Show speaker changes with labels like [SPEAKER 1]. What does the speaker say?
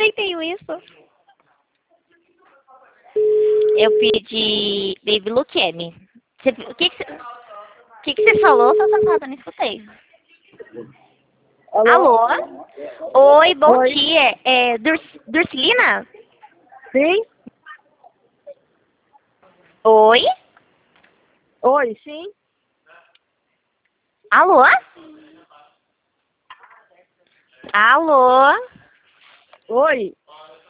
[SPEAKER 1] nem tenho isso. Eu pedi Baby Look Me. O que você falou, seu safado? Não escutei.
[SPEAKER 2] Alô?
[SPEAKER 1] Alô? Oi, bom
[SPEAKER 2] Oi.
[SPEAKER 1] dia. É Durcilina?
[SPEAKER 2] Sim?
[SPEAKER 1] Oi?
[SPEAKER 2] Oi, sim?
[SPEAKER 1] Alô? Alô?
[SPEAKER 2] Oi?